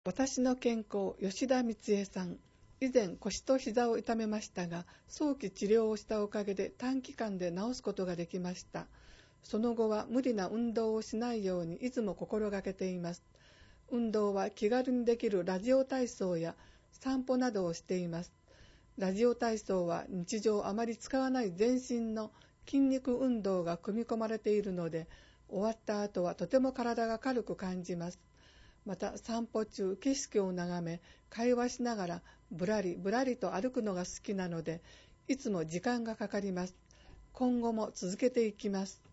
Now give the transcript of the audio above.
私の健康、吉田光恵さん。以前腰と膝を痛めましたが、早期治療をしたおかげで短期間で治すことができました。その後は無理な運動をしないようにいつも心がけています。運動は気軽にできるラジオ体操や散歩などをしています。ラジオ体操は日常あまり使わない全身の筋肉運動が組み込まれているので、終わった後はとても体が軽く感じます。また散歩中、景色を眺め、会話しながらぶらりぶらりと歩くのが好きなので、いつも時間がかかります。今後も続けていきます。